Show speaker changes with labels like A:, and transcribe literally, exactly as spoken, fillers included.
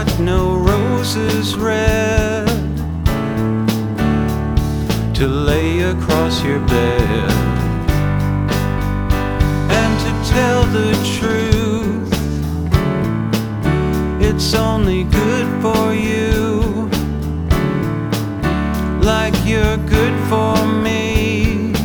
A: got no roses red to lay across your bed. And to tell the truth, it's only good